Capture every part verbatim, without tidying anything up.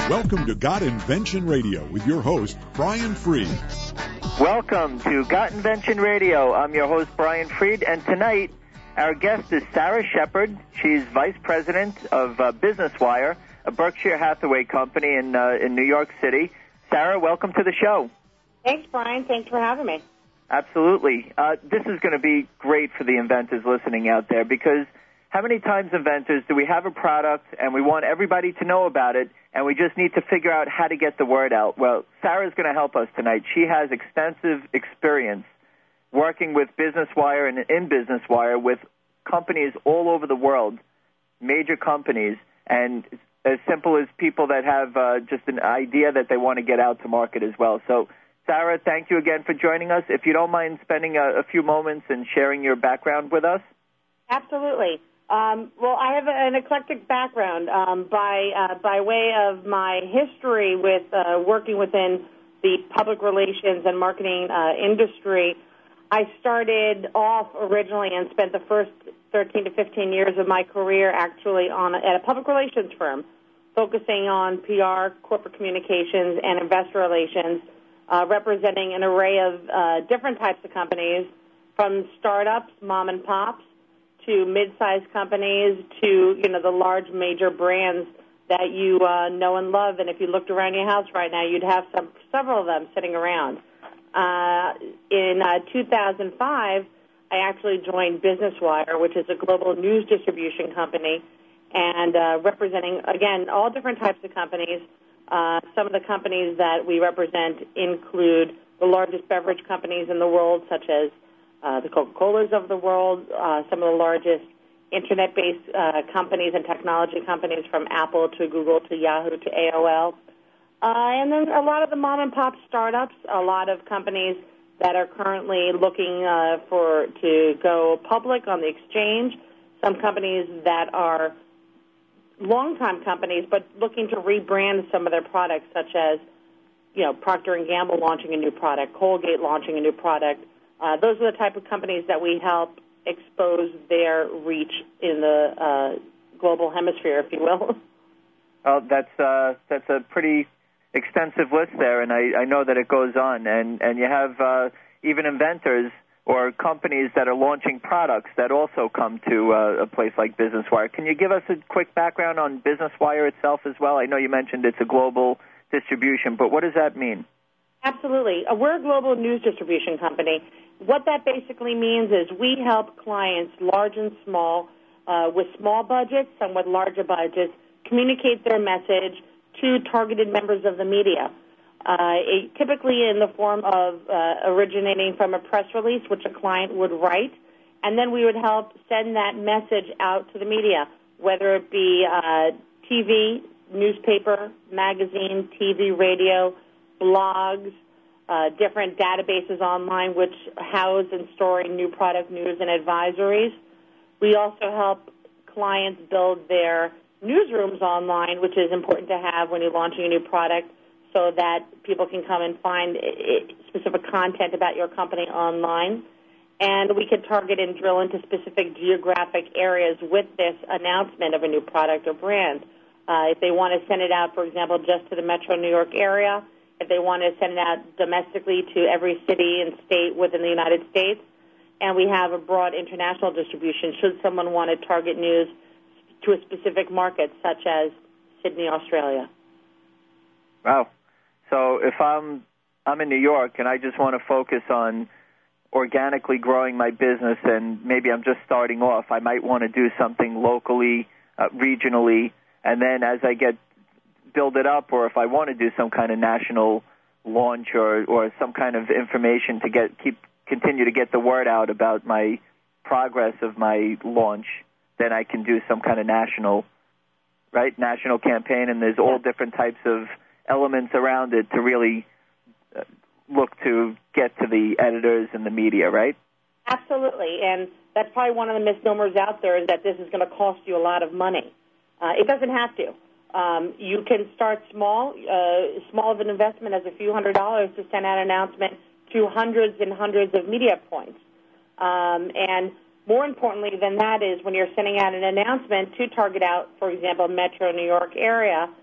Welcome to Got Invention Radio with your host, Brian Freed. Welcome to Got Invention Radio. I'm your host, Brian Freed, and tonight our guest is Sarah Shepard. She's Vice President of uh, Business Wire, a Berkshire Hathaway company in uh, in New York City. Sarah, welcome to the show. Thanks, Brian. Thanks for having me. Absolutely. Uh, this is going to be great for the inventors listening out there, because how many times, inventors, do we have a product and we want everybody to know about it, and we just need to figure out how to get the word out? Well, Sarah's going to help us tonight. She has extensive experience working with Business Wire and in Business Wire with companies all over the world, major companies, and as simple as people that have uh, just an idea that they want to get out to market as well. So, Sarah, thank you again for joining us. If you don't mind spending a, a few moments and sharing your background with us. Absolutely. Um, well, I have an eclectic background um, by uh, by way of my history with uh, working within the public relations and marketing uh, industry. I started off originally and spent the first thirteen to fifteen years of my career actually on a, at a public relations firm, focusing on P R, corporate communications, and investor relations, uh, representing an array of uh, different types of companies, from startups, mom and pops, to mid-sized companies, to, you know, the large major brands that you uh, know and love. And if you looked around your house right now, you'd have some several of them sitting around. Uh, in uh, two thousand five, I actually joined Business Wire, which is a global news distribution company, and uh, representing, again, all different types of companies. Uh, some of the companies that we represent include the largest beverage companies in the world, such as Uh, the Coca-Colas of the world, uh, some of the largest Internet-based uh, companies and technology companies, from Apple to Google to Yahoo to A O L. Uh, and then a lot of the mom-and-pop startups, a lot of companies that are currently looking uh, for to go public on the exchange, some companies that are long-time companies but looking to rebrand some of their products, such as, you know, Procter and Gamble launching a new product, Colgate launching a new product. Uh, those are the type of companies that we help expose their reach in the uh, global hemisphere, if you will. Oh, that's uh, that's a pretty extensive list there, and I, I know that it goes on. And, and you have uh, even inventors or companies that are launching products that also come to uh, a place like Business Wire. Can you give us a quick background on Business Wire itself as well? I know you mentioned it's a global distribution, but what does that mean? Absolutely. Uh, we're a global news distribution company. What that basically means is we help clients, large and small, uh, with small budgets, some with larger budgets, communicate their message to targeted members of the media, uh, it, typically in the form of uh, originating from a press release, which a client would write, and then we would help send that message out to the media, whether it be uh, T V, newspaper, magazine, T V, radio, blogs, uh, different databases online which house and store new product news and advisories. We also help clients build their newsrooms online, which is important to have when you're launching a new product, so that people can come and find specific content about your company online. And we can target and drill into specific geographic areas with this announcement of a new product or brand. Uh, if they want to send it out, for example, just to the metro New York area, if they want to send it out domestically to every city and state within the United States, and we have a broad international distribution should someone want to target news to a specific market, such as Sydney, Australia. Wow. So if I'm I'm in New York and I just want to focus on organically growing my business, and maybe I'm just starting off, I might want to do something locally, uh, regionally, and then as I get build it up, or if I want to do some kind of national launch or, or some kind of information to get keep continue to get the word out about my progress of my launch, then I can do some kind of national, right, national campaign, and there's all different types of elements around it to really look to get to the editors and the media, right? Absolutely, and that's probably one of the misnomers out there, is that this is going to cost you a lot of money. Uh, it doesn't have to. Um, you can start small, uh, small of an investment as a few hundred dollars to send out an announcement to hundreds and hundreds of media points. Um, and more importantly than that is when you're sending out an announcement to target out, for example, metro New York area,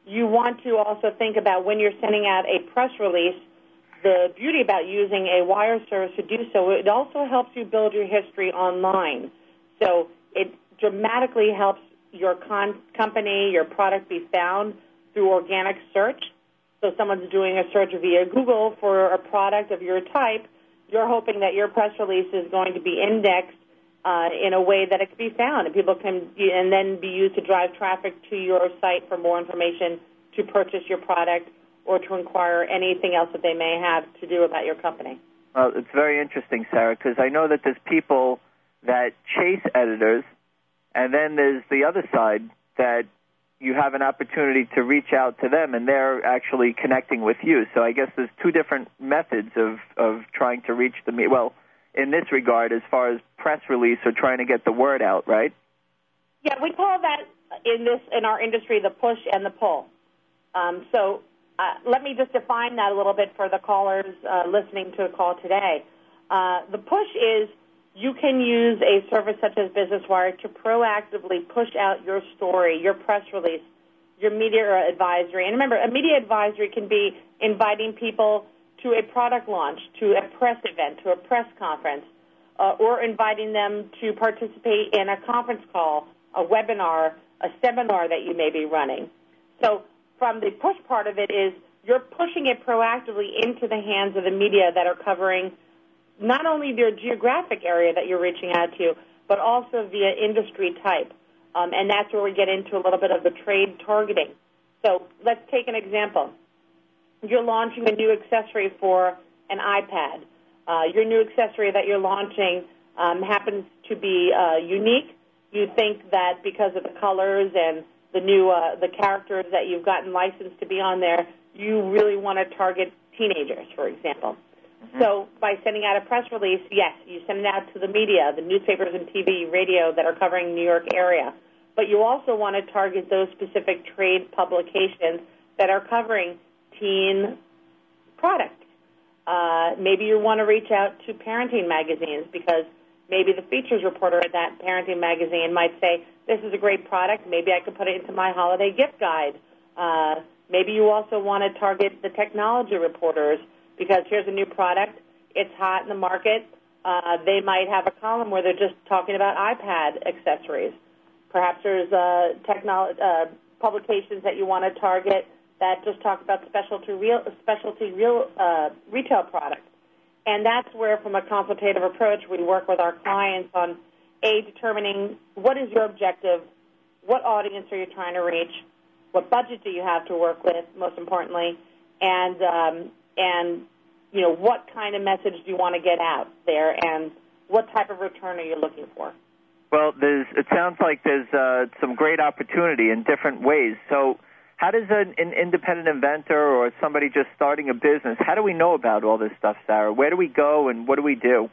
you want to also think about when you're sending out a press release, the beauty about using a wire service to do so, it also helps you build your history online. So it dramatically helps your con- company, your product be found through organic search. So someone's doing a search via Google for a product of your type, you're hoping that your press release is going to be indexed uh, in a way that it can be found, and people can, and then be used to drive traffic to your site for more information to purchase your product or to inquire anything else that they may have to do about your company. Well, it's very interesting, Sarah, because I know that there's people that chase editors, and then there's the other side that you have an opportunity to reach out to them, and they're actually connecting with you. So I guess there's two different methods of, of trying to reach the, well, in this regard, as far as press release or trying to get the word out, right? Yeah, we call that in this in our industry the push and the pull. Um, so uh, let me just define that a little bit for the callers uh, listening to a call today. Uh, the push is you can use a service such as Business Wire to proactively push out your story, your press release, your media advisory. And remember, a media advisory can be inviting people to a product launch, to a press event, to a press conference, uh, or inviting them to participate in a conference call, a webinar, a seminar that you may be running. So from the push part of it is you're pushing it proactively into the hands of the media that are covering not only their geographic area that you're reaching out to, but also via industry type. Um, and that's where we get into a little bit of the trade targeting. So let's take an example. You're launching a new accessory for an iPad. Uh, your new accessory that you're launching um, happens to be uh, unique. You think that because of the colors and the new uh, the characters that you've gotten licensed to be on there, you really want to target teenagers, for example. Mm-hmm. So by sending out a press release, yes, you send it out to the media, the newspapers and T V, radio that are covering New York area. But you also want to target those specific trade publications that are covering teen products. Uh, maybe you want to reach out to parenting magazines because maybe the features reporter at that parenting magazine might say, this is a great product, maybe I could put it into my holiday gift guide. Uh, maybe you also want to target the technology reporters because here's a new product, it's hot in the market. Uh, they might have a column where they're just talking about iPad accessories. Perhaps there's uh, technolo- uh, publications that you want to target that just talk about specialty real specialty real uh, retail products. And that's where, from a consultative approach, we work with our clients on, A, determining what is your objective, what audience are you trying to reach, what budget do you have to work with, most importantly, and, um, and you know, what kind of message do you want to get out there, and what type of return are you looking for? Well, there's, it sounds like there's uh, some great opportunity in different ways. So how does an, an independent inventor or somebody just starting a business, how do we know about all this stuff, Sarah? Where do we go and what do we do?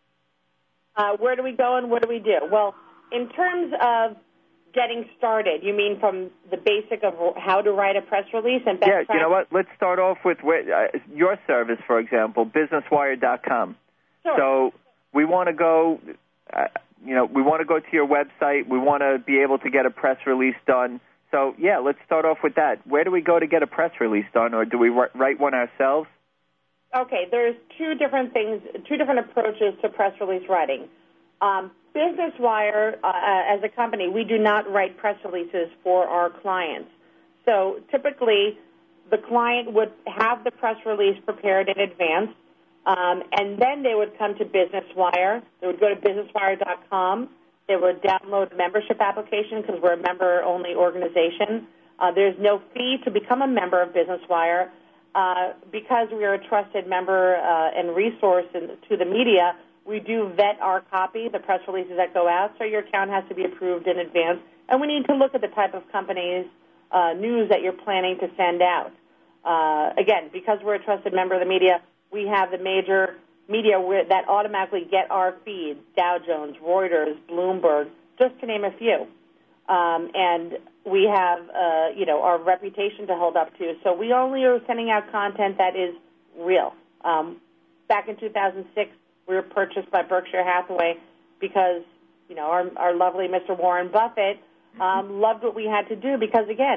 Uh, where do we go and what do we do? Well, in terms of getting started, you mean from the basic of how to write a press release and best Yeah, practice? You know what? Let's start off with where, uh, your service, for example, business wire dot com. Sure. So we want to go, uh, you know, we want to go to your website. We want to be able to get a press release done. So, yeah, let's start off with that. Where do we go to get a press release done, or do we write one ourselves? Okay, there's two different things, two different approaches to press release writing. Um, Business Wire, uh, as a company, we do not write press releases for our clients. So typically, the client would have the press release prepared in advance, um, and then they would come to Business Wire. They would go to business wire dot com. They would download a membership application because we're a member-only organization. Uh, there's no fee to become a member of Business Wire. Uh, because we are a trusted member uh, and resource in, to the media, we do vet our copy, the press releases that go out, so your account has to be approved in advance. And we need to look at the type of companies, uh, news that you're planning to send out. Uh, again, because we're a trusted member of the media, we have the major media that automatically get our feeds, Dow Jones, Reuters, Bloomberg, just to name a few. Um, and we have, uh, you know, our reputation to hold up to. So we only are sending out content that is real. Um, back in two thousand six, we were purchased by Berkshire Hathaway because, you know, our, our lovely Mister Warren Buffett um, loved what we had to do because, again,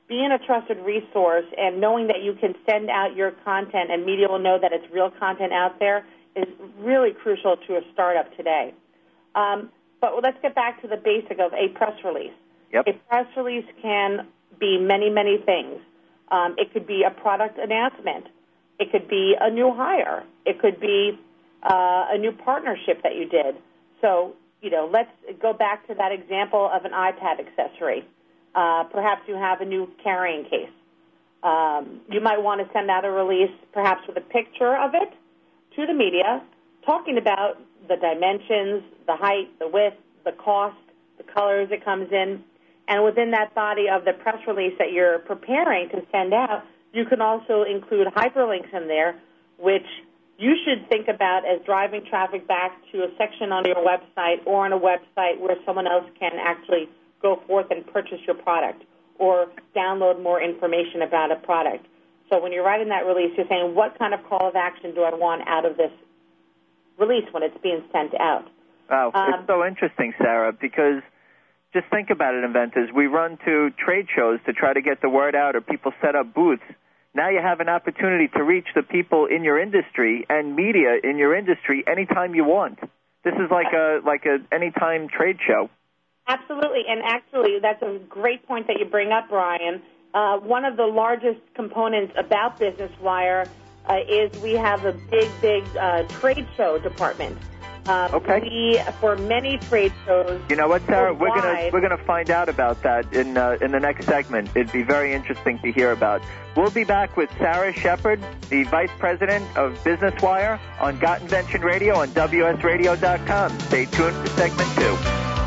being a trusted resource and knowing that you can send out your content and media will know that it's real content out there is really crucial to a startup today. Um, but let's get back to the basic of a press release. Yep. A press release can be many, many things. Um, it could be a product announcement. It could be a new hire. It could be uh, a new partnership that you did. So, you know, let's go back to that example of an iPad accessory. Uh, perhaps you have a new carrying case. Um, you might want to send out a release, perhaps with a picture of it, to the media, talking about the dimensions, the height, the width, the cost, the colors it comes in. And within that body of the press release that you're preparing to send out, you can also include hyperlinks in there, which you should think about as driving traffic back to a section on your website or on a website where someone else can actually go forth and purchase your product or download more information about a product. So when you're writing that release, you're saying, what kind of call of action do I want out of this release when it's being sent out? Wow, Um, it's so interesting, Sarah, because just think about it, inventors. We run to trade shows to try to get the word out, or people set up booths. Now you have an opportunity to reach the people in your industry and media in your industry anytime you want. This is like a like a anytime trade show. Absolutely, and actually that's a great point that you bring up, Brian. Uh, one of the largest components about Business Wire uh, is we have a big, big uh, trade show department. Um, okay. We, for many trade shows, you know what, Sarah? We're wide, gonna we're gonna find out about that in uh, in the next segment. It'd be very interesting to hear about. We'll be back with Sarah Shepard, the Vice President of Business Wire, on Got Invention Radio on W S radio dot com. Stay tuned for segment two.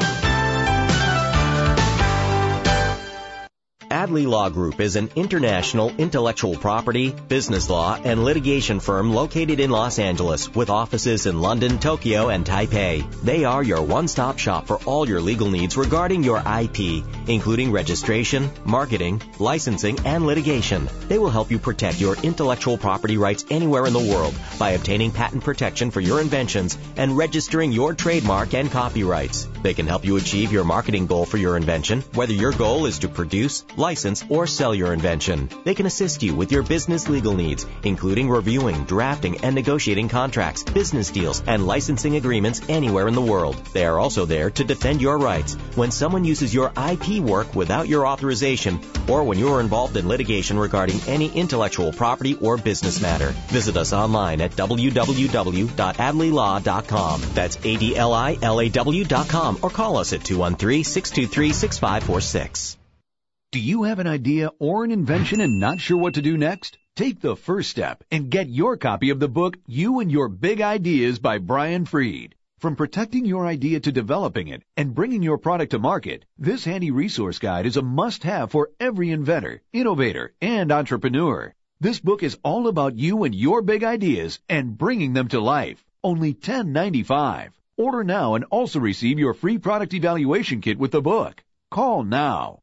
Adley Law Group is an international intellectual property, business law, and litigation firm located in Los Angeles with offices in London, Tokyo, and Taipei. They are your one-stop shop for all your legal needs regarding your I P, including registration, marketing, licensing, and litigation. They will help you protect your intellectual property rights anywhere in the world by obtaining patent protection for your inventions and registering your trademark and copyrights. They can help you achieve your marketing goal for your invention, whether your goal is to produce, license, or sell your invention. They can assist you with your business legal needs, including reviewing, drafting, and negotiating contracts, business deals, and licensing agreements anywhere in the world. They are also there to defend your rights when someone uses your I P work without your authorization or when you are involved in litigation regarding any intellectual property or business matter. Visit us online at w w w dot adley law dot com. That's A D L I L A W dot com or call us at two one three, six two three, six five four six. Do you have an idea or an invention and not sure what to do next? Take the first step and get your copy of the book, You and Your Big Ideas by Brian Freed. From protecting your idea to developing it and bringing your product to market, this handy resource guide is a must-have for every inventor, innovator, and entrepreneur. This book is all about you and your big ideas and bringing them to life. Only ten dollars and ninety-five cents. Order now and also receive your free product evaluation kit with the book. Call now.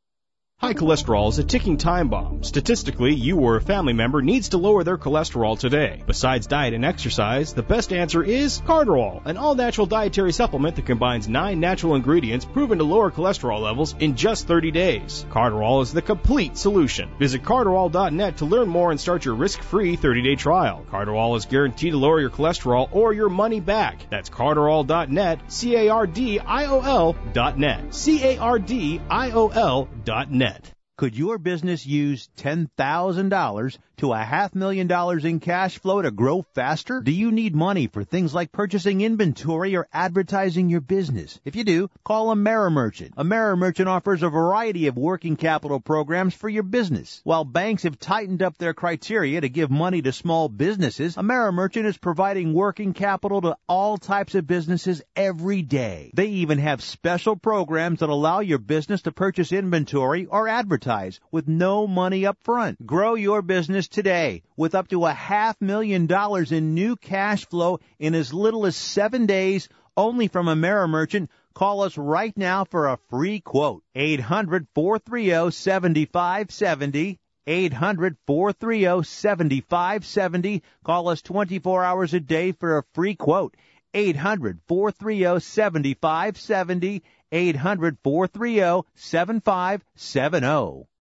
High cholesterol is a ticking time bomb. Statistically, you or a family member needs to lower their cholesterol today. Besides diet and exercise, the best answer is Cardarol, an all-natural dietary supplement that combines nine natural ingredients proven to lower cholesterol levels in just thirty days. Cardarol is the complete solution. Visit cardarol dot net to learn more and start your risk-free thirty-day trial. Cardarol is guaranteed to lower your cholesterol or your money back. That's cardarol dot net, C A R D I O L dot net, C A R D I O L dot net. Could your business use ten thousand dollars to a half million dollars in cash flow to grow faster? Do you need money for things like purchasing inventory or advertising your business? If you do, call AmeriMerchant. AmeriMerchant offers a variety of working capital programs for your business. While banks have tightened up their criteria to give money to small businesses, AmeriMerchant is providing working capital to all types of businesses every day. They even have special programs that allow your business to purchase inventory or advertise with no money up front. Grow your business today with up to a half million dollars in new cash flow in as little as seven days only from AmeriMerchant. Call us right now for a free quote. eight hundred, four three zero, seven five seven zero. eight hundred, four three zero, seven five seven zero. Call us twenty-four hours a day for a free quote. eight hundred, four three zero, seven five seven zero. eight hundred, four three zero, seven five seven zero.